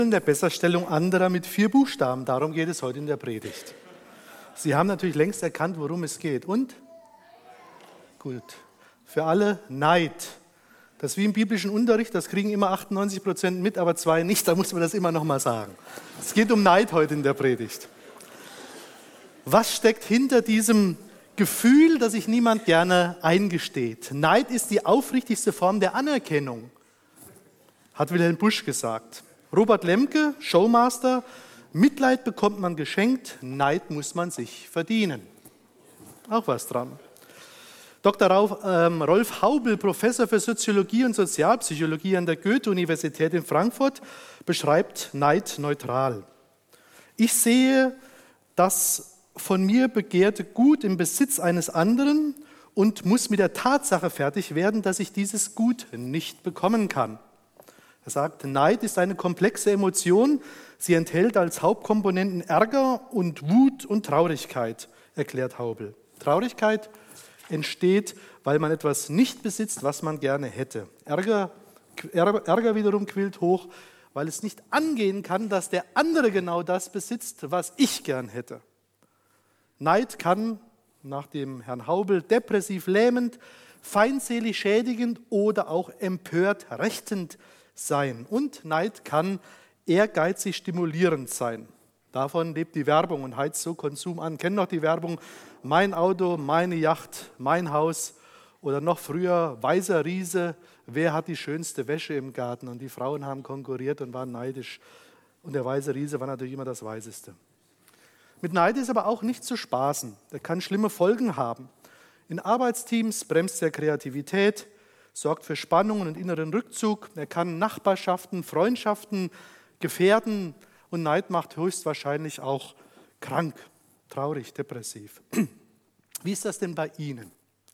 der Besserstellung anderer mit 4 Buchstaben. Darum geht es heute in der Predigt. Sie haben natürlich längst erkannt, worum es geht. Und? Gut. Für alle Neid. Das ist wie im biblischen Unterricht, das kriegen immer 98% mit, aber 2 nicht. Da muss man das immer noch mal sagen. Es geht um Neid heute in der Predigt. Was steckt hinter diesem Gefühl, das sich niemand gerne eingesteht? Neid ist die aufrichtigste Form der Anerkennung, hat Wilhelm Busch gesagt. Robert Lemke, Showmaster: Mitleid bekommt man geschenkt, Neid muss man sich verdienen. Auch was dran. Dr. Rolf Haubel, Professor für Soziologie und Sozialpsychologie an der Goethe-Universität in Frankfurt, beschreibt Neid neutral. Ich sehe das von mir begehrte Gut im Besitz eines anderen und muss mit der Tatsache fertig werden, dass ich dieses Gut nicht bekommen kann. Er sagt, Neid ist eine komplexe Emotion. Sie enthält als Hauptkomponenten Ärger und Wut und Traurigkeit, erklärt Haubel. Traurigkeit entsteht, weil man etwas nicht besitzt, was man gerne hätte. Ärger wiederum quillt hoch, weil es nicht angehen kann, dass der andere genau das besitzt, was ich gern hätte. Neid kann, nach dem Herrn Haubel, depressiv lähmend, feindselig schädigend oder auch empört rechtend sein. Und Neid kann ehrgeizig stimulierend sein. Davon lebt die Werbung und heizt so Konsum an. Kennen noch die Werbung: Mein Auto, meine Yacht, mein Haus, oder noch früher Weißer Riese, wer hat die schönste Wäsche im Garten? Und die Frauen haben konkurriert und waren neidisch. Und der Weiße Riese war natürlich immer das Weißeste. Mit Neid ist aber auch nicht zu spaßen. Er kann schlimme Folgen haben. In Arbeitsteams bremst er Kreativität, sorgt für Spannungen und inneren Rückzug. Er kann Nachbarschaften, Freundschaften gefährden. Und Neid macht höchstwahrscheinlich auch krank, traurig, depressiv. Wie ist das denn bei Ihnen?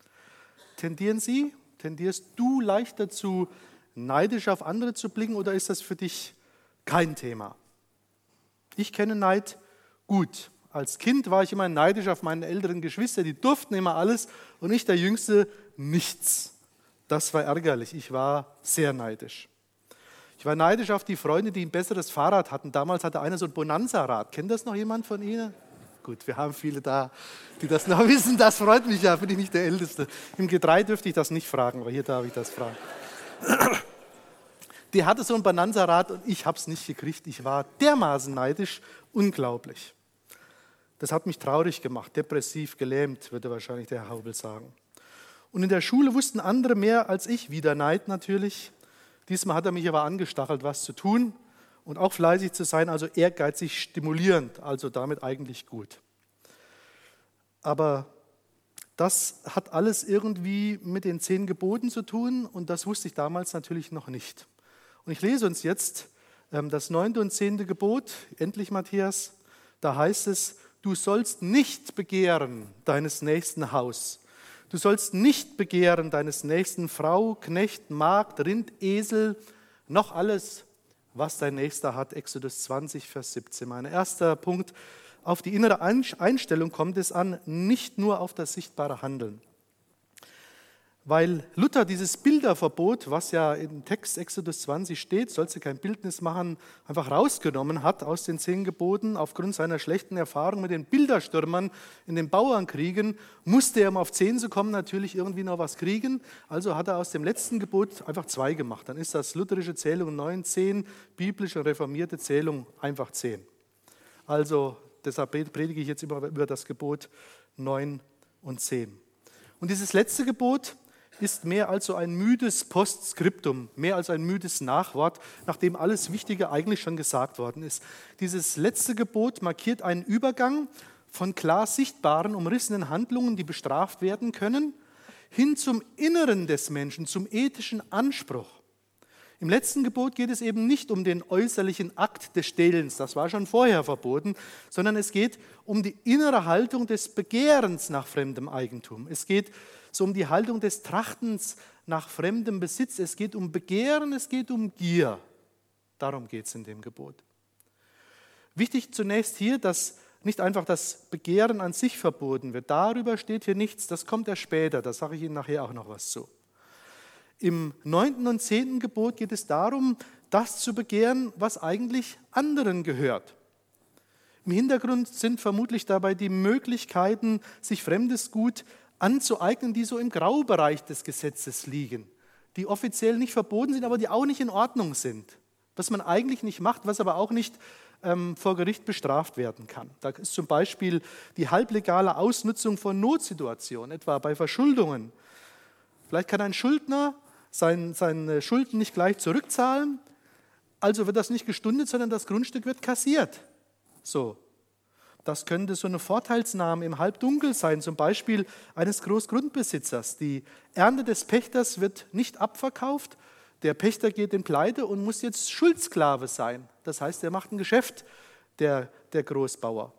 Tendierst du leicht dazu, neidisch auf andere zu blicken, oder ist das für dich kein Thema? Ich kenne Neid gut. Als Kind war ich immer neidisch auf meine älteren Geschwister, die durften immer alles und ich, der Jüngste, nichts. Das war ärgerlich, ich war sehr neidisch. Ich war neidisch auf die Freunde, die ein besseres Fahrrad hatten. Damals hatte einer so ein Bonanza-Rad. Kennt das noch jemand von Ihnen? Gut, wir haben viele da, die das noch wissen. Das freut mich ja, bin ich nicht der Älteste. Im G3 dürfte ich das nicht fragen, aber hier darf ich das fragen. Die hatte so ein Bonanza-Rad und ich habe es nicht gekriegt. Ich war dermaßen neidisch, unglaublich. Das hat mich traurig gemacht, depressiv, gelähmt, würde wahrscheinlich der Herr Haubel sagen. Und in der Schule wussten andere mehr als ich, wieder Neid natürlich. Diesmal hat er mich aber angestachelt, was zu tun und auch fleißig zu sein, also ehrgeizig stimulierend, also damit eigentlich gut. Aber das hat alles irgendwie mit den 10 Geboten zu tun und das wusste ich damals natürlich noch nicht. Und ich lese uns jetzt das 9. und 10. Gebot, endlich Matthias, da heißt es: Du sollst nicht begehren deines nächsten Haus. Du sollst nicht begehren deines nächsten Frau, Knecht, Magd, Rind, Esel, noch alles, was dein Nächster hat. Exodus 20, Vers 17. Mein erster Punkt: Auf die innere Einstellung kommt es an, nicht nur auf das sichtbare Handeln. Weil Luther dieses Bilderverbot, was ja im Text Exodus 20 steht, sollst du kein Bildnis machen, einfach rausgenommen hat aus den 10 Geboten, aufgrund seiner schlechten Erfahrung mit den Bilderstürmern in den Bauernkriegen, musste er, um auf 10 zu kommen, natürlich irgendwie noch was kriegen. Also hat er aus dem letzten Gebot einfach 2 gemacht. Dann ist das lutherische Zählung 9, 10, biblische und reformierte Zählung einfach 10. Also deshalb predige ich jetzt über das Gebot 9 und 10. Und dieses letzte Gebot ist mehr als so ein müdes Postskriptum, mehr als ein müdes Nachwort, nachdem alles Wichtige eigentlich schon gesagt worden ist. Dieses letzte Gebot markiert einen Übergang von klar sichtbaren, umrissenen Handlungen, die bestraft werden können, hin zum Inneren des Menschen, zum ethischen Anspruch. Im letzten Gebot geht es eben nicht um den äußerlichen Akt des Stehlens, das war schon vorher verboten, sondern es geht um die innere Haltung des Begehrens nach fremdem Eigentum. Es geht so um die Haltung des Trachtens nach fremdem Besitz. Es geht um Begehren, es geht um Gier. Darum geht es in dem Gebot. Wichtig zunächst hier, dass nicht einfach das Begehren an sich verboten wird. Darüber steht hier nichts, das kommt erst später, da sage ich Ihnen nachher auch noch was zu. Im 9. und 10. Gebot geht es darum, das zu begehren, was eigentlich anderen gehört. Im Hintergrund sind vermutlich dabei die Möglichkeiten, sich fremdes Gut anzueignen, die so im Graubereich des Gesetzes liegen, die offiziell nicht verboten sind, aber die auch nicht in Ordnung sind. Was man eigentlich nicht macht, was aber auch nicht vor Gericht bestraft werden kann. Da ist zum Beispiel die halblegale Ausnutzung von Notsituationen, etwa bei Verschuldungen. Vielleicht kann ein Schuldner seine Schulden nicht gleich zurückzahlen, also wird das nicht gestundet, sondern das Grundstück wird kassiert. So. Das könnte so eine Vorteilsnahme im Halbdunkel sein, zum Beispiel eines Großgrundbesitzers. Die Ernte des Pächters wird nicht abverkauft, der Pächter geht in Pleite und muss jetzt Schuldsklave sein. Das heißt, er macht ein Geschäft, der Großbauer.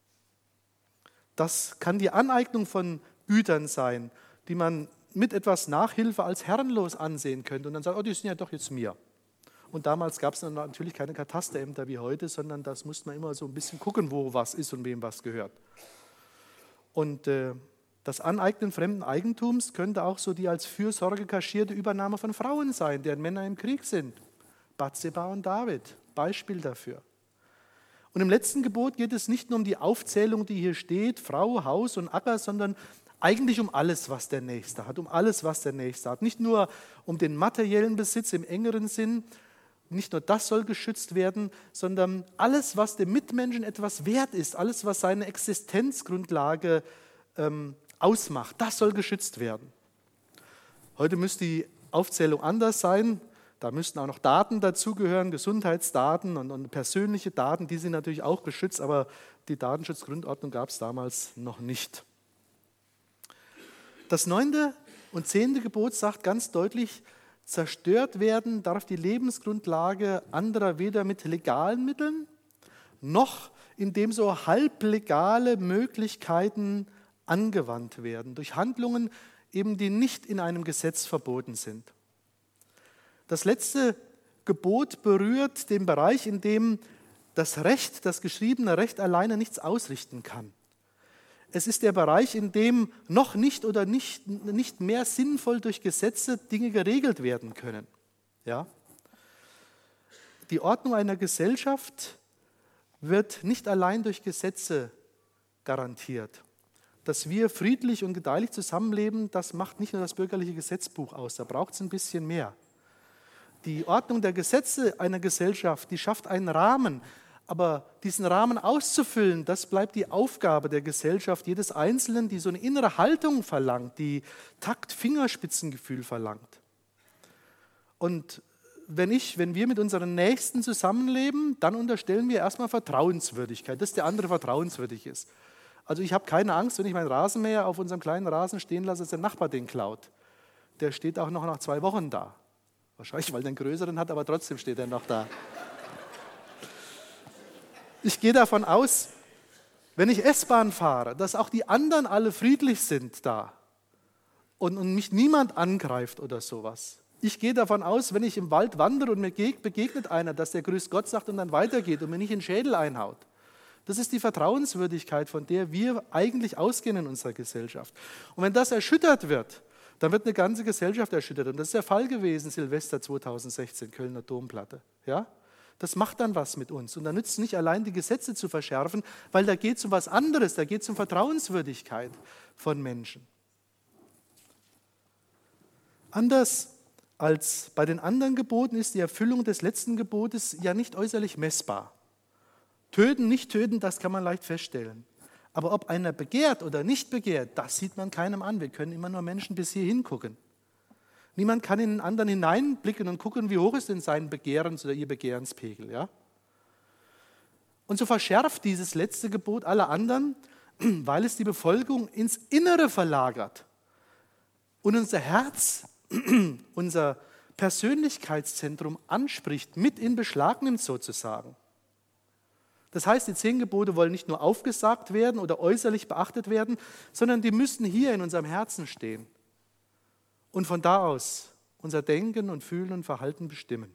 Das kann die Aneignung von Gütern sein, die man mit etwas Nachhilfe als herrenlos ansehen könnte und dann sagt, oh, die sind ja doch jetzt mir. Und damals gab es dann natürlich keine Katasterämter wie heute, sondern das musste man immer so ein bisschen gucken, wo was ist und wem was gehört. Und das Aneignen fremden Eigentums könnte auch so die als Fürsorge kaschierte Übernahme von Frauen sein, deren Männer im Krieg sind. Bathseba und David, Beispiel dafür. Und im letzten Gebot geht es nicht nur um die Aufzählung, die hier steht, Frau, Haus und Acker, sondern eigentlich um alles, was der Nächste hat, um alles, was der Nächste hat. Nicht nur um den materiellen Besitz im engeren Sinn, nicht nur das soll geschützt werden, sondern alles, was dem Mitmenschen etwas wert ist, alles, was seine Existenzgrundlage ausmacht, das soll geschützt werden. Heute müsste die Aufzählung anders sein. Da müssten auch noch Daten dazugehören, Gesundheitsdaten und persönliche Daten, die sind natürlich auch geschützt, aber die Datenschutzgrundordnung gab es damals noch nicht. Das 9. und 10. Gebot sagt ganz deutlich, zerstört werden darf die Lebensgrundlage anderer weder mit legalen Mitteln, noch indem so halblegale Möglichkeiten angewandt werden, durch Handlungen eben, die nicht in einem Gesetz verboten sind. Das letzte Gebot berührt den Bereich, in dem das Recht, das geschriebene Recht alleine nichts ausrichten kann. Es ist der Bereich, in dem noch nicht oder nicht mehr sinnvoll durch Gesetze Dinge geregelt werden können. Ja? Die Ordnung einer Gesellschaft wird nicht allein durch Gesetze garantiert. Dass wir friedlich und gedeihlich zusammenleben, das macht nicht nur das bürgerliche Gesetzbuch aus, da braucht es ein bisschen mehr. Die Ordnung der Gesetze einer Gesellschaft, die schafft einen Rahmen, aber diesen Rahmen auszufüllen, das bleibt die Aufgabe der Gesellschaft, jedes Einzelnen, die so eine innere Haltung verlangt, die Takt-Fingerspitzengefühl verlangt. Und wenn wir mit unseren Nächsten zusammenleben, dann unterstellen wir erstmal Vertrauenswürdigkeit, dass der andere vertrauenswürdig ist. Also ich habe keine Angst, wenn ich meinen Rasenmäher auf unserem kleinen Rasen stehen lasse, dass der Nachbar den klaut. Der steht auch noch nach 2 Wochen da. Wahrscheinlich, weil er einen größeren hat, aber trotzdem steht er noch da. Ich gehe davon aus, wenn ich S-Bahn fahre, dass auch die anderen alle friedlich sind da und mich niemand angreift oder sowas. Ich gehe davon aus, wenn ich im Wald wandere und mir begegnet einer, dass der Grüß Gott sagt und dann weitergeht und mir nicht in den Schädel einhaut. Das ist die Vertrauenswürdigkeit, von der wir eigentlich ausgehen in unserer Gesellschaft. Und wenn das erschüttert wird, dann wird eine ganze Gesellschaft erschüttert. Und das ist der Fall gewesen, Silvester 2016, Kölner Domplatte. Ja? Das macht dann was mit uns. Und da nützt es nicht allein, die Gesetze zu verschärfen, weil da geht es um was anderes, da geht es um Vertrauenswürdigkeit von Menschen. Anders als bei den anderen Geboten ist die Erfüllung des letzten Gebotes ja nicht äußerlich messbar. Töten, nicht töten, das kann man leicht feststellen. Aber ob einer begehrt oder nicht begehrt, das sieht man keinem an. Wir können immer nur Menschen bis hierhin gucken. Niemand kann in den anderen hineinblicken und gucken, wie hoch ist denn sein Begehrens- oder ihr Begehrenspegel. Ja? Und so verschärft dieses letzte Gebot alle anderen, weil es die Befolgung ins Innere verlagert und unser Herz, unser Persönlichkeitszentrum anspricht, mit in Beschlag nimmt sozusagen. Das heißt, die 10 Gebote wollen nicht nur aufgesagt werden oder äußerlich beachtet werden, sondern die müssen hier in unserem Herzen stehen und von da aus unser Denken und Fühlen und Verhalten bestimmen.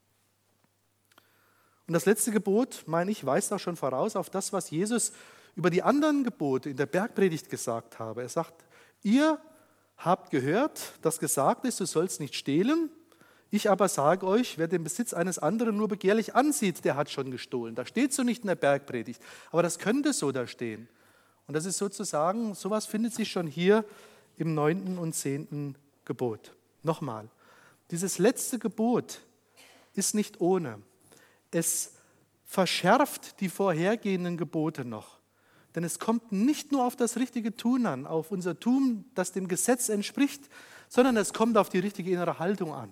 Und das letzte Gebot, meine ich, weist auch schon voraus auf das, was Jesus über die anderen Gebote in der Bergpredigt gesagt habe. Er sagt, ihr habt gehört, dass gesagt ist, du sollst nicht stehlen. Ich aber sage euch, wer den Besitz eines anderen nur begehrlich ansieht, der hat schon gestohlen. Da steht so nicht in der Bergpredigt, aber das könnte so da stehen. Und das ist sozusagen, sowas findet sich schon hier im 9. und 10. Gebot. Nochmal, dieses letzte Gebot ist nicht ohne. Es verschärft die vorhergehenden Gebote noch. Denn es kommt nicht nur auf das richtige Tun an, auf unser Tun, das dem Gesetz entspricht, sondern es kommt auf die richtige innere Haltung an.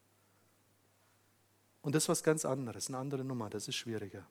Und das ist was ganz anderes, eine andere Nummer, das ist schwieriger.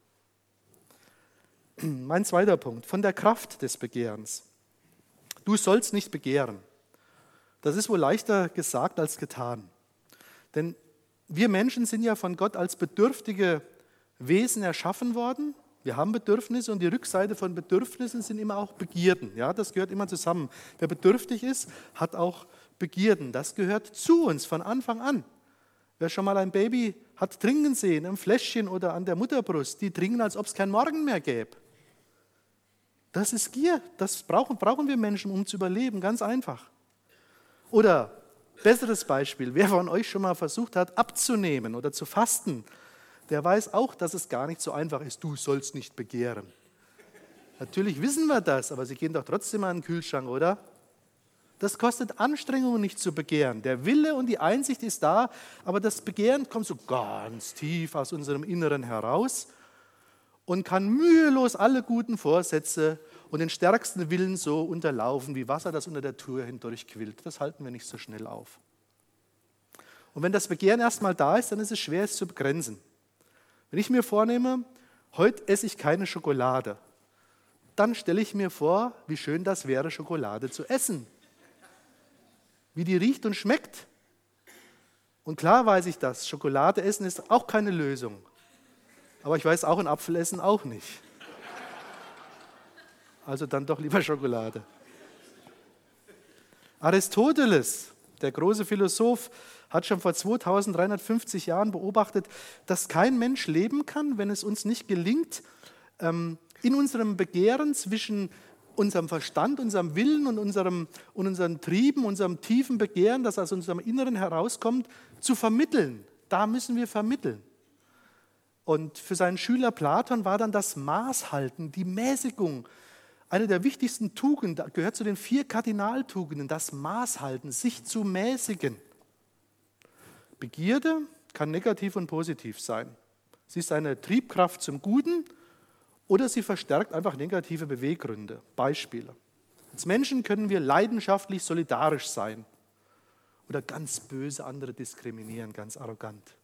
Mein zweiter Punkt, von der Kraft des Begehrens. Du sollst nicht begehren. Das ist wohl leichter gesagt als getan. Denn wir Menschen sind ja von Gott als bedürftige Wesen erschaffen worden. Wir haben Bedürfnisse und die Rückseite von Bedürfnissen sind immer auch Begierden. Ja, das gehört immer zusammen. Wer bedürftig ist, hat auch Begierden. Das gehört zu uns von Anfang an. Wer schon mal ein Baby hat trinken sehen, im Fläschchen oder an der Mutterbrust, die trinken, als ob es keinen Morgen mehr gäbe. Das ist Gier. Das brauchen wir Menschen, um zu überleben. Ganz einfach. Oder, besseres Beispiel, wer von euch schon mal versucht hat, abzunehmen oder zu fasten, der weiß auch, dass es gar nicht so einfach ist. Du sollst nicht begehren. Natürlich wissen wir das, aber Sie gehen doch trotzdem an den Kühlschrank, oder? Das kostet Anstrengungen, nicht zu begehren. Der Wille und die Einsicht ist da, aber das Begehren kommt so ganz tief aus unserem Inneren heraus und kann mühelos alle guten Vorsätze und den stärksten Willen so unterlaufen, wie Wasser, das unter der Tür hindurchquillt. Das halten wir nicht so schnell auf. Und wenn das Begehren erstmal da ist, dann ist es schwer, es zu begrenzen. Wenn ich mir vornehme, heute esse ich keine Schokolade, dann stelle ich mir vor, wie schön das wäre, Schokolade zu essen. Wie die riecht und schmeckt. Und klar weiß ich das, Schokolade essen ist auch keine Lösung. Aber ich weiß auch, ein Apfel essen auch nicht. Also dann doch lieber Schokolade. Aristoteles, der große Philosoph, hat schon vor 2350 Jahren beobachtet, dass kein Mensch leben kann, wenn es uns nicht gelingt, in unserem Begehren zwischen unserem Verstand, unserem Willen und unseren Trieben, unserem tiefen Begehren, das aus unserem Inneren herauskommt, zu vermitteln. Da müssen wir vermitteln. Und für seinen Schüler Platon war dann das Maßhalten, die Mäßigung, eine der wichtigsten Tugenden, gehört zu den 4 Kardinaltugenden, das Maßhalten, sich zu mäßigen. Begierde kann negativ und positiv sein. Sie ist eine Triebkraft zum Guten oder sie verstärkt einfach negative Beweggründe. Beispiele. Als Menschen können wir leidenschaftlich solidarisch sein oder ganz böse andere diskriminieren, ganz arrogant.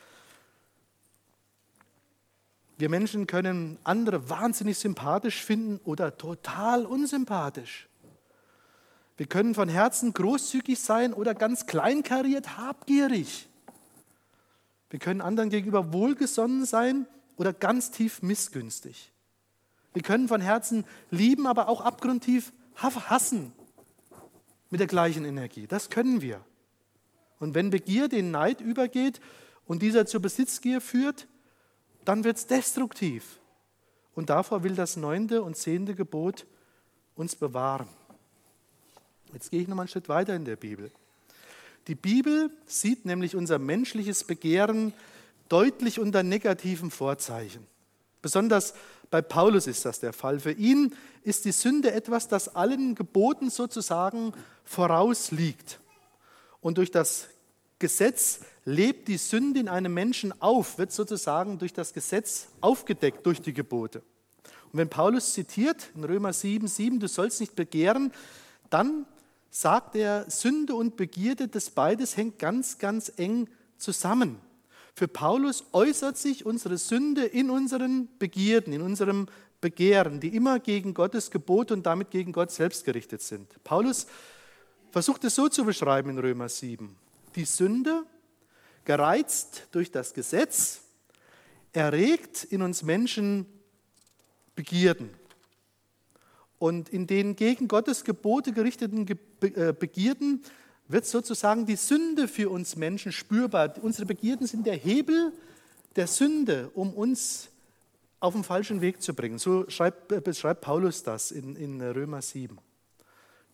Wir Menschen können andere wahnsinnig sympathisch finden oder total unsympathisch. Wir können von Herzen großzügig sein oder ganz kleinkariert habgierig. Wir können anderen gegenüber wohlgesonnen sein oder ganz tief missgünstig. Wir können von Herzen lieben, aber auch abgrundtief hassen mit der gleichen Energie. Das können wir. Und wenn Begierde in Neid übergeht und dieser zur Besitzgier führt, dann wird es destruktiv. Und davor will das 9. und 10. Gebot uns bewahren. Jetzt gehe ich nochmal einen Schritt weiter in der Bibel. Die Bibel sieht nämlich unser menschliches Begehren deutlich unter negativen Vorzeichen. Besonders bei Paulus ist das der Fall. Für ihn ist die Sünde etwas, das allen Geboten sozusagen vorausliegt. Und durch das Gesetz lebt die Sünde in einem Menschen auf, wird sozusagen durch das Gesetz aufgedeckt, durch die Gebote. Und wenn Paulus zitiert in Römer 7,7, du sollst nicht begehren, dann sagt er, Sünde und Begierde, das beides hängt ganz, ganz eng zusammen. Für Paulus äußert sich unsere Sünde in unseren Begierden, in unserem Begehren, die immer gegen Gottes Gebote und damit gegen Gott selbst gerichtet sind. Paulus versucht es so zu beschreiben in Römer 7. Die Sünde, gereizt durch das Gesetz, erregt in uns Menschen Begierden. Und in den gegen Gottes Gebote gerichteten Begierden wird sozusagen die Sünde für uns Menschen spürbar. Unsere Begierden sind der Hebel der Sünde, um uns auf den falschen Weg zu bringen. So beschreibt Paulus das in Römer 7.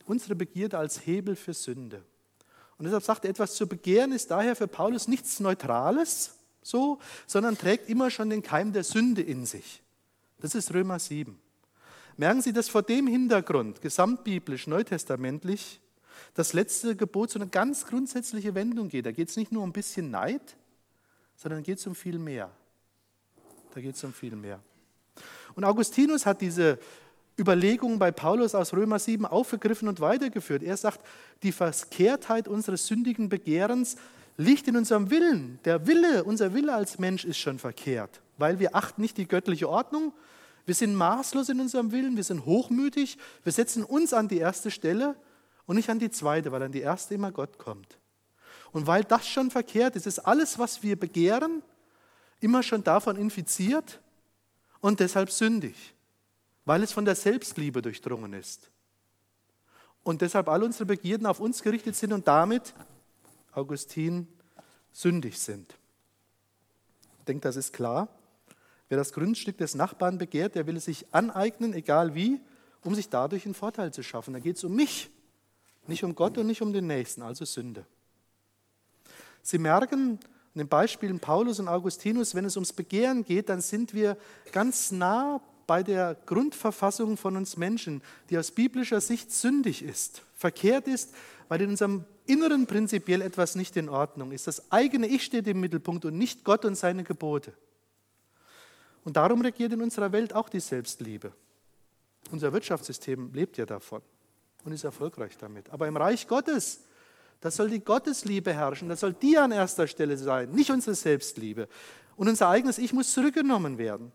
unsere Begierde als Hebel für Sünde. Und deshalb sagt er, etwas zu begehren ist daher für Paulus nichts Neutrales, so, sondern trägt immer schon den Keim der Sünde in sich. Das ist Römer 7. Merken Sie, dass vor dem Hintergrund, gesamtbiblisch, neutestamentlich, das letzte Gebot so eine ganz grundsätzliche Wendung geht. Da geht es nicht nur um ein bisschen Neid, sondern geht es um viel mehr. Da geht es um viel mehr. Und Augustinus hat diese Überlegungen bei Paulus aus Römer 7 aufgegriffen und weitergeführt. Er sagt, die Verkehrtheit unseres sündigen Begehrens liegt in unserem Willen. Unser Wille als Mensch ist schon verkehrt, weil wir achten nicht die göttliche Ordnung. Wir sind maßlos in unserem Willen, wir sind hochmütig, wir setzen uns an die erste Stelle und nicht an die zweite, weil an die erste immer Gott kommt. Und weil das schon verkehrt ist, ist alles, was wir begehren, immer schon davon infiziert und deshalb sündig, weil es von der Selbstliebe durchdrungen ist. Und deshalb all unsere Begierden auf uns gerichtet sind und damit, Augustin, sündig sind. Ich denke, das ist klar. Wer das Grundstück des Nachbarn begehrt, der will es sich aneignen, egal wie, um sich dadurch einen Vorteil zu schaffen. Da geht es um mich, nicht um Gott und nicht um den Nächsten, also Sünde. Sie merken, in den Beispielen Paulus und Augustinus, wenn es ums Begehren geht, dann sind wir ganz nah bei der Grundverfassung von uns Menschen, die aus biblischer Sicht sündig ist, verkehrt ist, weil in unserem Inneren prinzipiell etwas nicht in Ordnung ist. Das eigene Ich steht im Mittelpunkt und nicht Gott und seine Gebote. Und darum regiert in unserer Welt auch die Selbstliebe. Unser Wirtschaftssystem lebt ja davon und ist erfolgreich damit. Aber im Reich Gottes, da soll die Gottesliebe herrschen, da soll die an erster Stelle sein, nicht unsere Selbstliebe. Und unser eigenes Ich muss zurückgenommen werden.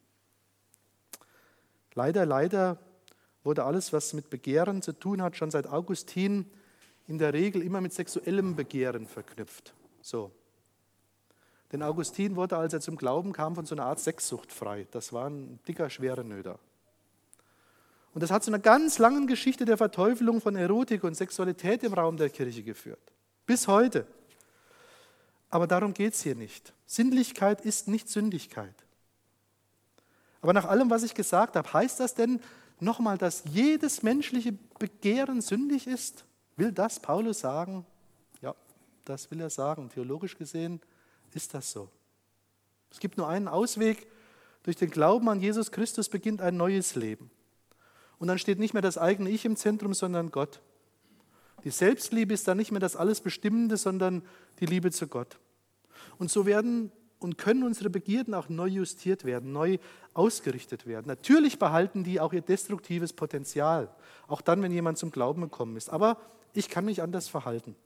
Leider wurde alles, was mit Begehren zu tun hat, schon seit Augustin in der Regel immer mit sexuellem Begehren verknüpft. So. Denn Augustin wurde, als er zum Glauben kam, von so einer Art Sexsucht frei. Das war ein dicker, schwerer Nöter. Und das hat zu einer ganz langen Geschichte der Verteufelung von Erotik und Sexualität im Raum der Kirche geführt. Bis heute. Aber darum geht es hier nicht. Sinnlichkeit ist nicht Sündigkeit. Aber nach allem, was ich gesagt habe, heißt das denn nochmal, dass jedes menschliche Begehren sündig ist? Will das Paulus sagen? Ja, das will er sagen. Theologisch gesehen ist das so. Es gibt nur einen Ausweg. Durch den Glauben an Jesus Christus beginnt ein neues Leben. Und dann steht nicht mehr das eigene Ich im Zentrum, sondern Gott. Die Selbstliebe ist dann nicht mehr das alles Bestimmende, sondern die Liebe zu Gott. Und so werden und können unsere Begierden auch neu justiert werden, neu ausgerichtet werden. Natürlich behalten die auch ihr destruktives Potenzial, auch dann, wenn jemand zum Glauben gekommen ist. Aber ich kann mich anders verhalten.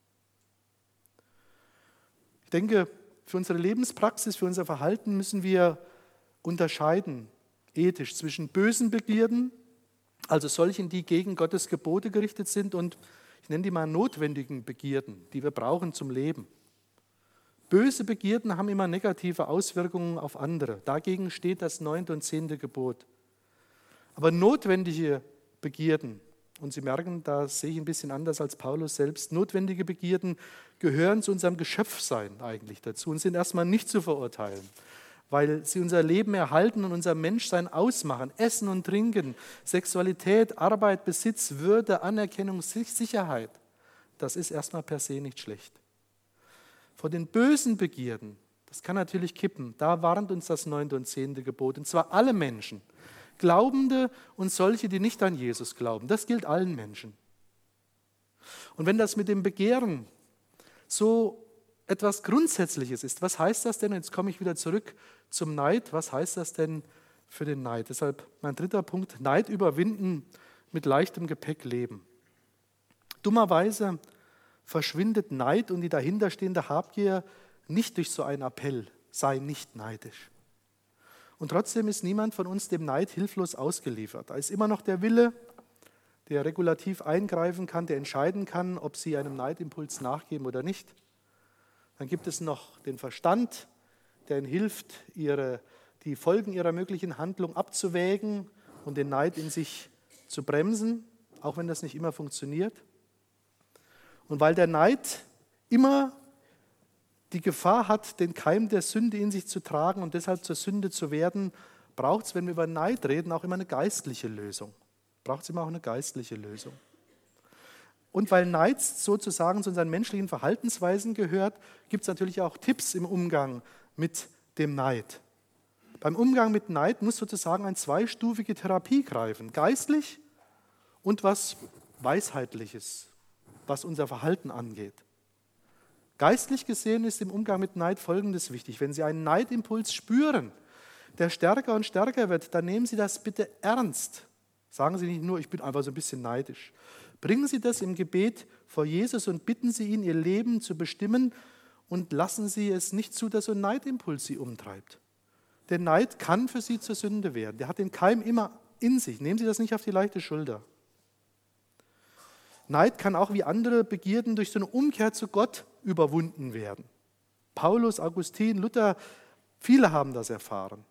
Ich denke, für unsere Lebenspraxis, für unser Verhalten müssen wir unterscheiden, ethisch, zwischen bösen Begierden, also solchen, die gegen Gottes Gebote gerichtet sind, und ich nenne die mal notwendigen Begierden, die wir brauchen zum Leben. Böse Begierden haben immer negative Auswirkungen auf andere. Dagegen steht das 9. und 10. Gebot. Aber notwendige Begierden, und Sie merken, da sehe ich ein bisschen anders als Paulus selbst, notwendige Begierden gehören zu unserem Geschöpfsein eigentlich dazu und sind erstmal nicht zu verurteilen, weil sie unser Leben erhalten und unser Menschsein ausmachen. Essen und Trinken, Sexualität, Arbeit, Besitz, Würde, Anerkennung, Sicherheit. Das ist erstmal per se nicht schlecht. Vor den bösen Begierden, das kann natürlich kippen, da warnt uns das 9. und 10. Gebot, und zwar alle Menschen, Glaubende und solche, die nicht an Jesus glauben. Das gilt allen Menschen. Und wenn das mit dem Begehren so etwas Grundsätzliches ist, was heißt das denn? Jetzt komme ich wieder zurück zum Neid. Was heißt das denn für den Neid? Deshalb mein 3. Punkt, Neid überwinden, mit leichtem Gepäck leben. Dummerweise verschwindet Neid und die dahinterstehende Habgier nicht durch so einen Appell, sei nicht neidisch. Und trotzdem ist niemand von uns dem Neid hilflos ausgeliefert. Da ist immer noch der Wille, der regulativ eingreifen kann, der entscheiden kann, ob Sie einem Neidimpuls nachgeben oder nicht. Dann gibt es noch den Verstand, der Ihnen hilft, die Folgen Ihrer möglichen Handlung abzuwägen und den Neid in sich zu bremsen, auch wenn das nicht immer funktioniert. Und weil der Neid immer die Gefahr hat, den Keim der Sünde in sich zu tragen und deshalb zur Sünde zu werden, braucht es, wenn wir über Neid reden, auch immer eine geistliche Lösung. Braucht es immer auch eine geistliche Lösung. Und weil Neid sozusagen zu unseren menschlichen Verhaltensweisen gehört, gibt es natürlich auch Tipps im Umgang mit dem Neid. Beim Umgang mit Neid muss sozusagen eine zweistufige Therapie greifen. Geistlich und was Weisheitliches, was unser Verhalten angeht. Geistlich gesehen ist im Umgang mit Neid Folgendes wichtig. Wenn Sie einen Neidimpuls spüren, der stärker und stärker wird, dann nehmen Sie das bitte ernst. Sagen Sie nicht nur, ich bin einfach so ein bisschen neidisch. Bringen Sie das im Gebet vor Jesus und bitten Sie ihn, Ihr Leben zu bestimmen und lassen Sie es nicht zu, dass so ein Neidimpuls Sie umtreibt. Der Neid kann für Sie zur Sünde werden. Der hat den Keim immer in sich. Nehmen Sie das nicht auf die leichte Schulter. Neid kann auch wie andere Begierden durch so eine Umkehr zu Gott überwunden werden. Paulus, Augustin, Luther, viele haben das erfahren.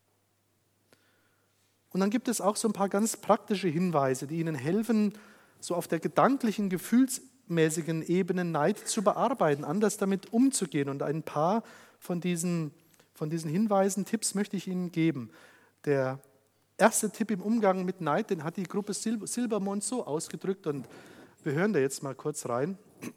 Und dann gibt es auch so ein paar ganz praktische Hinweise, die Ihnen helfen, so auf der gedanklichen, gefühlsmäßigen Ebene Neid zu bearbeiten, anders damit umzugehen. Und ein paar von diesen Hinweisen, Tipps möchte ich Ihnen geben. Der erste Tipp im Umgang mit Neid, den hat die Gruppe Silbermond so ausgedrückt und wir hören da jetzt mal kurz rein.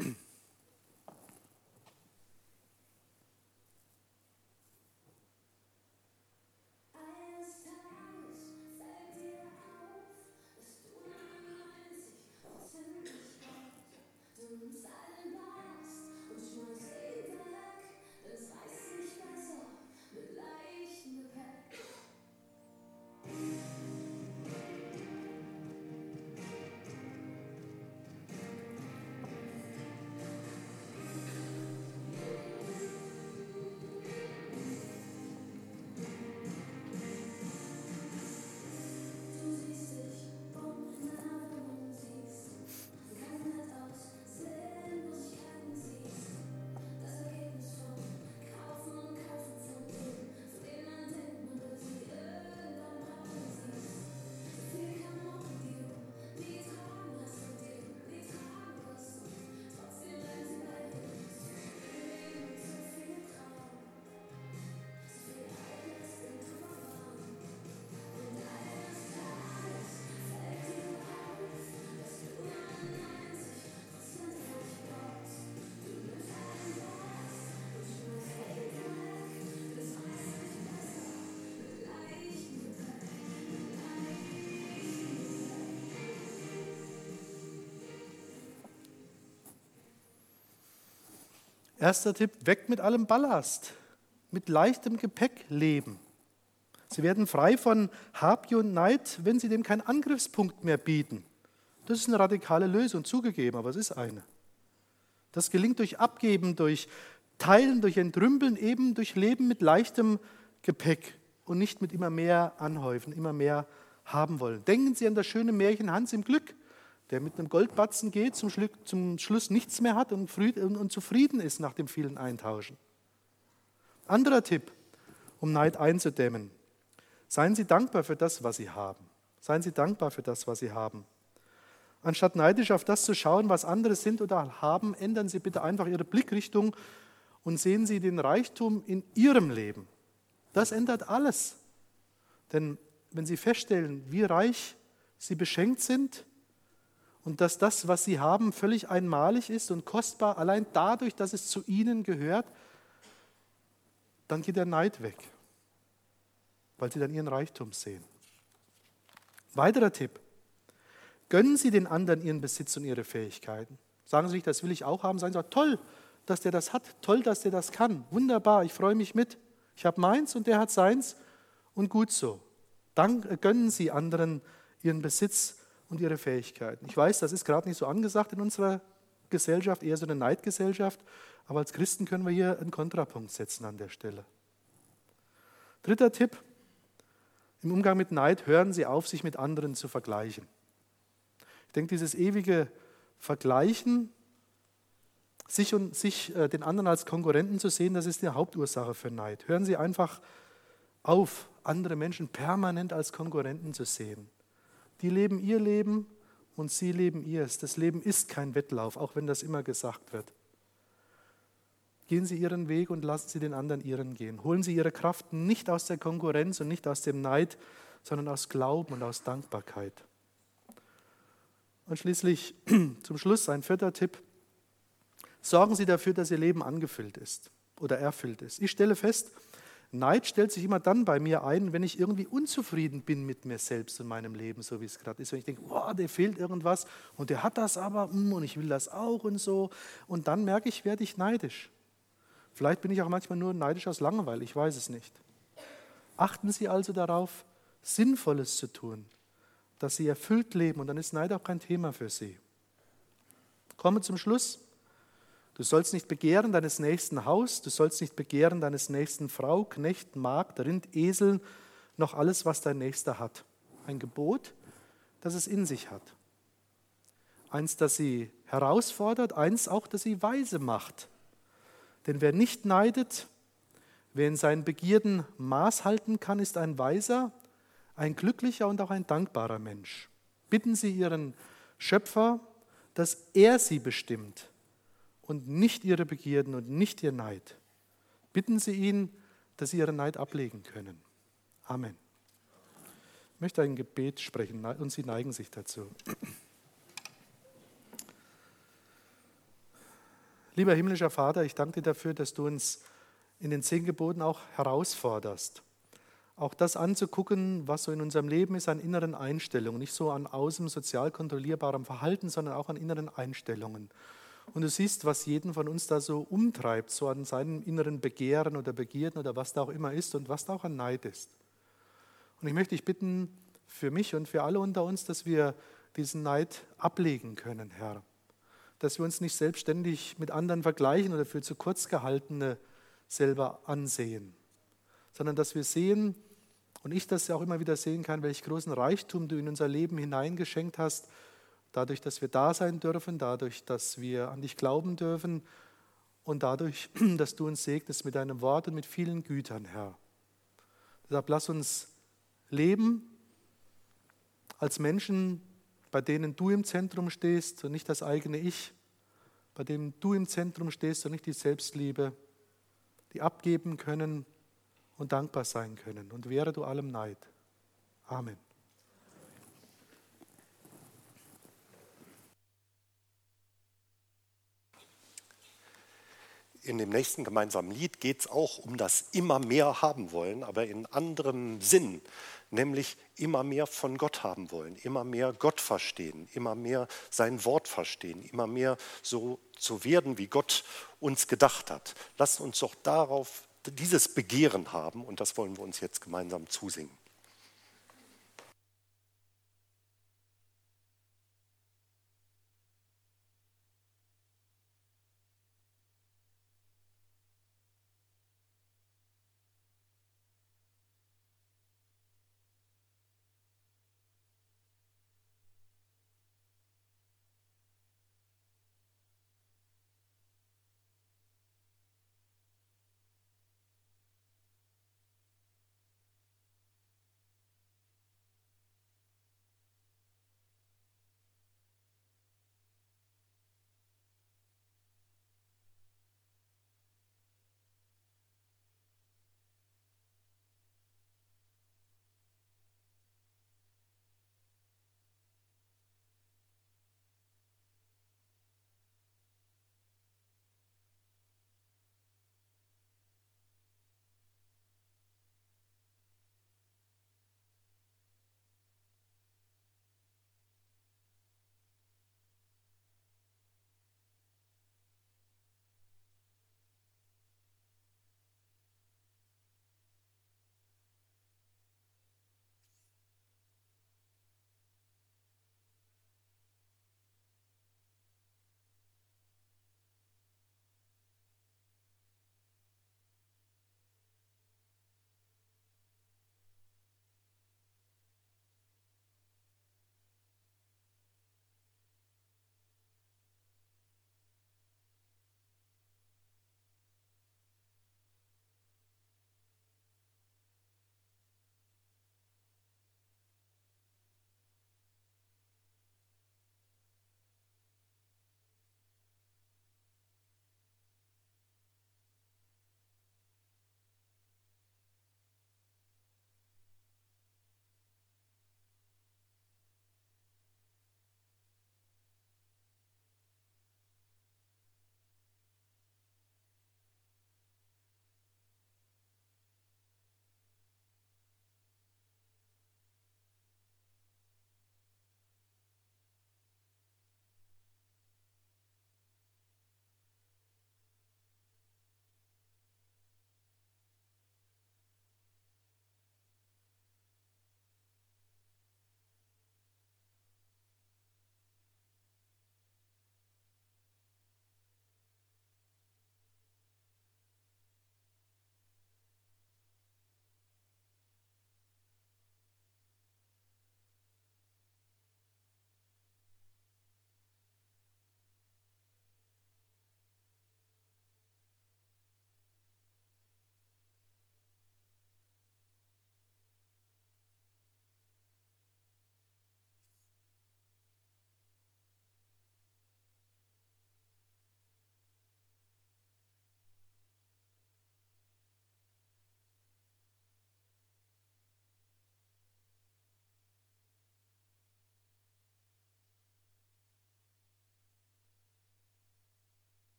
Erster Tipp, weg mit allem Ballast, mit leichtem Gepäck leben. Sie werden frei von Habgier und Neid, wenn Sie dem keinen Angriffspunkt mehr bieten. Das ist eine radikale Lösung, zugegeben, aber es ist eine. Das gelingt durch Abgeben, durch Teilen, durch Entrümpeln, eben durch Leben mit leichtem Gepäck und nicht mit immer mehr anhäufen, immer mehr haben wollen. Denken Sie an das schöne Märchen Hans im Glück, der mit einem Goldbatzen geht, zum Schluss nichts mehr hat und zufrieden ist nach dem vielen Eintauschen. Anderer Tipp, um Neid einzudämmen. Seien Sie dankbar für das, was Sie haben. Seien Sie dankbar für das, was Sie haben. Anstatt neidisch auf das zu schauen, was andere sind oder haben, ändern Sie bitte einfach Ihre Blickrichtung und sehen Sie den Reichtum in Ihrem Leben. Das ändert alles. Denn wenn Sie feststellen, wie reich Sie beschenkt sind, und dass das, was sie haben, völlig einmalig ist und kostbar, allein dadurch, dass es zu ihnen gehört, dann geht der Neid weg, weil sie dann ihren Reichtum sehen. Weiterer Tipp, gönnen Sie den anderen ihren Besitz und ihre Fähigkeiten. Sagen Sie nicht, das will ich auch haben, sagen Sie, toll, dass der das hat, toll, dass der das kann, wunderbar, ich freue mich mit. Ich habe meins und der hat seins und gut so. Dann gönnen Sie anderen ihren Besitz und ihre Fähigkeiten. Ich weiß, das ist gerade nicht so angesagt in unserer Gesellschaft, eher so eine Neidgesellschaft, aber als Christen können wir hier einen Kontrapunkt setzen an der Stelle. Dritter Tipp, im Umgang mit Neid hören Sie auf, sich mit anderen zu vergleichen. Ich denke, dieses ewige Vergleichen, sich den anderen als Konkurrenten zu sehen, das ist die Hauptursache für Neid. Hören Sie einfach auf, andere Menschen permanent als Konkurrenten zu sehen. Die leben ihr Leben und sie leben ihrs. Das Leben ist kein Wettlauf, auch wenn das immer gesagt wird. Gehen Sie Ihren Weg und lassen Sie den anderen ihren gehen. Holen Sie Ihre Kraft nicht aus der Konkurrenz und nicht aus dem Neid, sondern aus Glauben und aus Dankbarkeit. Und schließlich zum Schluss ein vierter Tipp. Sorgen Sie dafür, dass Ihr Leben angefüllt ist oder erfüllt ist. Ich stelle fest, Neid stellt sich immer dann bei mir ein, wenn ich irgendwie unzufrieden bin mit mir selbst und meinem Leben, so wie es gerade ist. Wenn ich denke, oh, der fehlt irgendwas und der hat das aber und ich will das auch und so. Und dann merke ich, werde ich neidisch. Vielleicht bin ich auch manchmal nur neidisch aus Langeweile, ich weiß es nicht. Achten Sie also darauf, Sinnvolles zu tun, dass Sie erfüllt leben und dann ist Neid auch kein Thema für Sie. Komme zum Schluss. Du sollst nicht begehren deines nächsten Haus, du sollst nicht begehren deines nächsten Frau, Knecht, Magd, Rind, Esel, noch alles, was dein Nächster hat. Ein Gebot, das es in sich hat. Eins, das sie herausfordert, eins auch, das sie weise macht. Denn wer nicht neidet, wer in seinen Begierden Maß halten kann, ist ein weiser, ein glücklicher und auch ein dankbarer Mensch. Bitten Sie Ihren Schöpfer, dass er sie bestimmt und nicht ihre Begierden und nicht ihr Neid. Bitten Sie ihn, dass Sie ihren Neid ablegen können. Amen. Ich möchte ein Gebet sprechen und Sie neigen sich dazu. Lieber himmlischer Vater, ich danke dir dafür, dass du uns in den 10 Geboten auch herausforderst. Auch das anzugucken, was so in unserem Leben ist, an inneren Einstellungen. Nicht so an außen sozial kontrollierbarem Verhalten, sondern auch an inneren Einstellungen. Und du siehst, was jeden von uns da so umtreibt, so an seinem inneren Begehren oder Begierden oder was da auch immer ist und was da auch an Neid ist. Und ich möchte dich bitten, für mich und für alle unter uns, dass wir diesen Neid ablegen können, Herr. Dass wir uns nicht selbstständig mit anderen vergleichen oder für zu kurz gehaltene selber ansehen, sondern dass wir sehen, und ich das ja auch immer wieder sehen kann, welch großen Reichtum du in unser Leben hineingeschenkt hast, dadurch, dass wir da sein dürfen, dadurch, dass wir an dich glauben dürfen und dadurch, dass du uns segnest mit deinem Wort und mit vielen Gütern, Herr. Deshalb lass uns leben als Menschen, bei denen du im Zentrum stehst und nicht das eigene Ich, bei dem du im Zentrum stehst und nicht die Selbstliebe, die abgeben können und dankbar sein können. Und wehre du allem Neid. Amen. In dem nächsten gemeinsamen Lied geht es auch um das immer mehr haben wollen, aber in anderem Sinn, nämlich immer mehr von Gott haben wollen, immer mehr Gott verstehen, immer mehr sein Wort verstehen, immer mehr so zu werden, wie Gott uns gedacht hat. Lasst uns doch darauf dieses Begehren haben und das wollen wir uns jetzt gemeinsam zusingen.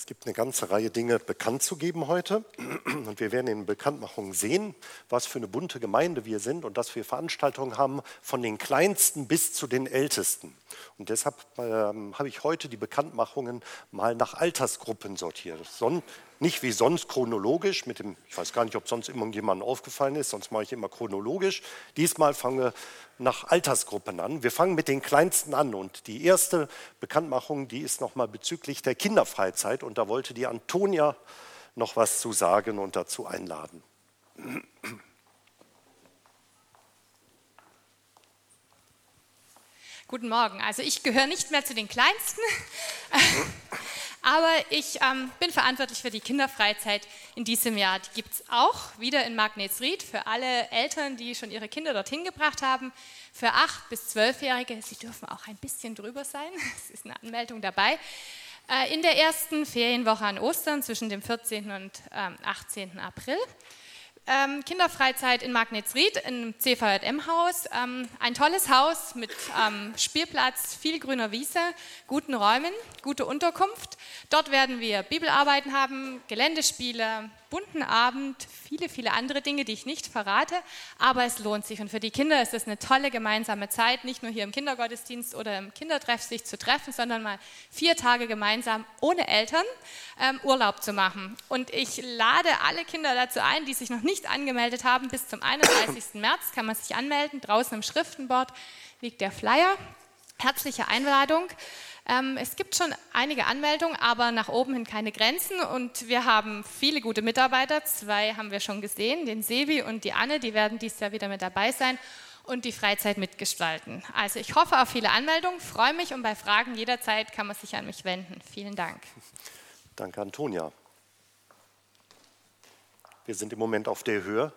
Es gibt eine ganze Reihe Dinge bekannt zu geben heute und wir werden in Bekanntmachungen sehen, was für eine bunte Gemeinde wir sind und dass wir Veranstaltungen haben von den Kleinsten bis zu den Ältesten. Und deshalb habe ich heute die Bekanntmachungen mal nach Altersgruppen sortiert. Nicht wie sonst chronologisch, ich weiß gar nicht, ob sonst irgendjemandem aufgefallen ist, sonst mache ich immer chronologisch. Diesmal fangen wir nach Altersgruppen an. Wir fangen mit den Kleinsten an und die erste Bekanntmachung, die ist nochmal bezüglich der Kinderfreizeit und da wollte die Antonia noch was zu sagen und dazu einladen. Guten Morgen. Also ich gehöre nicht mehr zu den Kleinsten, aber ich bin verantwortlich für die Kinderfreizeit in diesem Jahr. Die gibt es auch wieder in Magnetsried für alle Eltern, die schon ihre Kinder dorthin gebracht haben. Für 8- bis 12-Jährige, sie dürfen auch ein bisschen drüber sein, es ist eine Anmeldung dabei. In der ersten Ferienwoche an Ostern zwischen dem 14. und 18. April. Kinderfreizeit in Magnetsried im CVJM-Haus. Ein tolles Haus mit Spielplatz, viel grüner Wiese, guten Räumen, gute Unterkunft. Dort werden wir Bibelarbeiten haben, Geländespiele, bunten Abend, viele andere Dinge, die ich nicht verrate, aber es lohnt sich und für die Kinder ist es eine tolle gemeinsame Zeit, nicht nur hier im Kindergottesdienst oder im Kindertreff sich zu treffen, sondern mal 4 Tage gemeinsam ohne Eltern Urlaub zu machen. Und ich lade alle Kinder dazu ein, die sich noch nicht angemeldet haben, bis zum 31. März kann man sich anmelden, draußen im Schriftenbord liegt der Flyer, herzliche Einladung. Es gibt schon einige Anmeldungen, aber nach oben hin keine Grenzen und wir haben viele gute Mitarbeiter, 2 haben wir schon gesehen, den Sebi und die Anne, die werden dieses Jahr wieder mit dabei sein und die Freizeit mitgestalten. Also ich hoffe auf viele Anmeldungen, freue mich und bei Fragen jederzeit kann man sich an mich wenden. Vielen Dank. Danke, Antonia. Wir sind im Moment auf der Höhe.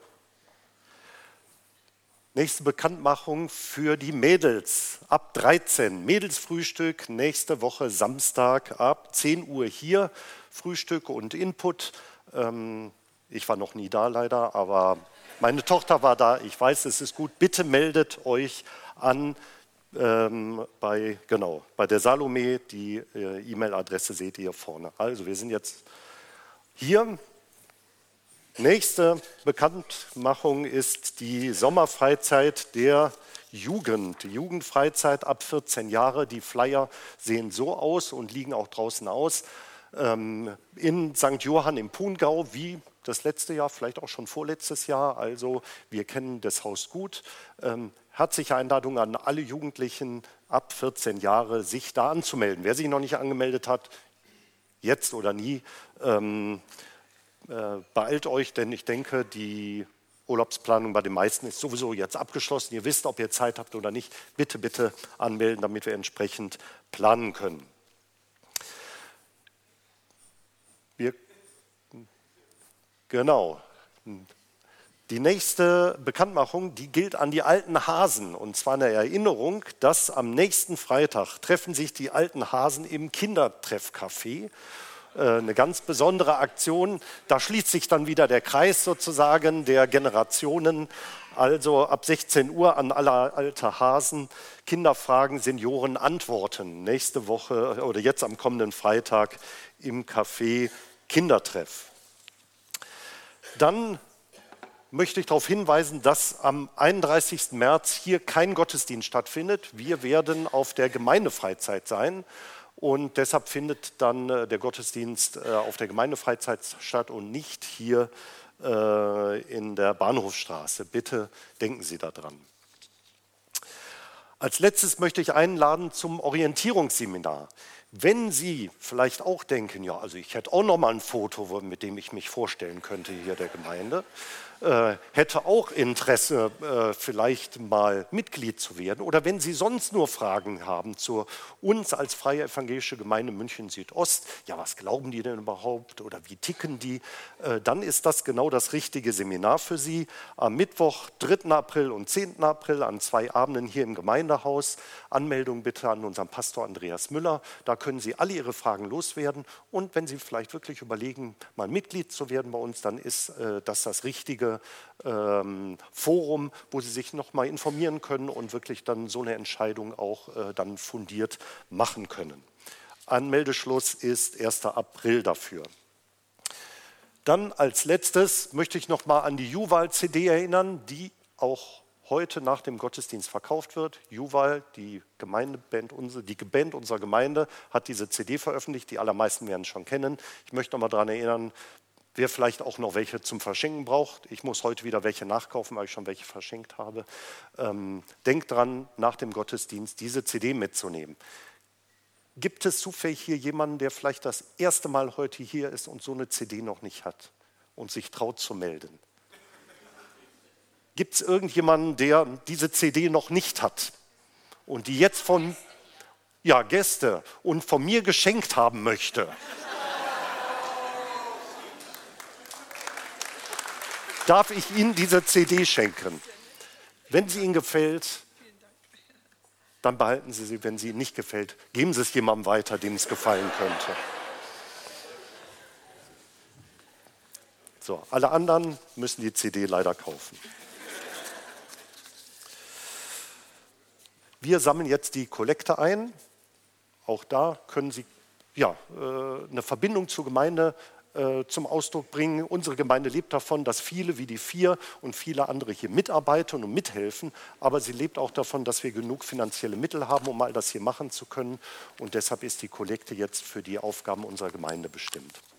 Nächste Bekanntmachung für die Mädels ab 13. Mädelsfrühstück nächste Woche Samstag ab 10 Uhr hier. Frühstück und Input. Ich war noch nie da leider, aber meine Tochter war da. Ich weiß, es ist gut. Bitte meldet euch an bei der Salome. Die E-Mail-Adresse seht ihr hier vorne. Also wir sind jetzt hier. Nächste Bekanntmachung ist die Sommerfreizeit der Jugend. Die Jugendfreizeit ab 14 Jahre. Die Flyer sehen so aus und liegen auch draußen aus. In St. Johann im Pungau, wie das letzte Jahr, vielleicht auch schon vorletztes Jahr. Also wir kennen das Haus gut. Herzliche Einladung an alle Jugendlichen ab 14 Jahre, sich da anzumelden. Wer sich noch nicht angemeldet hat, jetzt oder nie, beeilt euch, denn ich denke, die Urlaubsplanung bei den meisten ist sowieso jetzt abgeschlossen. Ihr wisst, ob ihr Zeit habt oder nicht. Bitte, bitte anmelden, damit wir entsprechend planen können. Genau. Die nächste Bekanntmachung, die gilt an die alten Hasen. Und zwar eine Erinnerung, dass am nächsten Freitag treffen sich die alten Hasen im Kindertreffcafé. Eine ganz besondere Aktion. Da schließt sich dann wieder der Kreis sozusagen der Generationen. Also ab 16 Uhr an alle alte Hasen. Kinderfragen, Senioren antworten. Nächste Woche oder jetzt am kommenden Freitag im Café Kindertreff. Dann möchte ich darauf hinweisen, dass am 31. März hier kein Gottesdienst stattfindet. Wir werden auf der Gemeindefreizeit sein. Und deshalb findet dann der Gottesdienst auf der Gemeindefreizeit statt und nicht hier in der Bahnhofstraße. Bitte denken Sie daran. Als letztes möchte ich einladen zum Orientierungsseminar. Wenn Sie vielleicht auch denken, ja, also ich hätte auch noch mal ein Foto, mit dem ich mich vorstellen könnte hier der Gemeinde, hätte auch Interesse, vielleicht mal Mitglied zu werden. Oder wenn Sie sonst nur Fragen haben zu uns als Freie Evangelische Gemeinde München Südost, ja, was glauben die denn überhaupt oder wie ticken die, dann ist das genau das richtige Seminar für Sie. Am Mittwoch, 3. April und 10. April an 2 Abenden hier im Gemeindehaus. Anmeldung bitte an unseren Pastor Andreas Müller. Da können Sie alle Ihre Fragen loswerden. Und wenn Sie vielleicht wirklich überlegen, mal Mitglied zu werden bei uns, dann ist das richtige Forum, wo Sie sich noch mal informieren können und wirklich dann so eine Entscheidung auch dann fundiert machen können. Anmeldeschluss ist 1. April dafür. Dann als letztes möchte ich noch mal an die Juwal-CD erinnern, die auch heute nach dem Gottesdienst verkauft wird. Juwal, die Band unserer Gemeinde, hat diese CD veröffentlicht. Die allermeisten werden es schon kennen. Ich möchte noch mal daran erinnern, wer vielleicht auch noch welche zum Verschenken braucht. Ich muss heute wieder welche nachkaufen, weil ich schon welche verschenkt habe. Denkt dran, nach dem Gottesdienst diese CD mitzunehmen. Gibt es zufällig hier jemanden, der vielleicht das erste Mal heute hier ist und so eine CD noch nicht hat und sich traut zu melden? Gibt es irgendjemanden, der diese CD noch nicht hat und die jetzt Gäste und von mir geschenkt haben möchte? Darf ich Ihnen diese CD schenken? Wenn sie Ihnen gefällt, dann behalten Sie sie. Wenn sie Ihnen nicht gefällt, geben Sie es jemandem weiter, dem es gefallen könnte. So, alle anderen müssen die CD leider kaufen. Wir sammeln jetzt die Kollekte ein. Auch da können Sie eine Verbindung zur Gemeinde zum Ausdruck bringen. Unsere Gemeinde lebt davon, dass viele wie die 4 und viele andere hier mitarbeiten und mithelfen, aber sie lebt auch davon, dass wir genug finanzielle Mittel haben, um all das hier machen zu können. Und deshalb ist die Kollekte jetzt für die Aufgaben unserer Gemeinde bestimmt.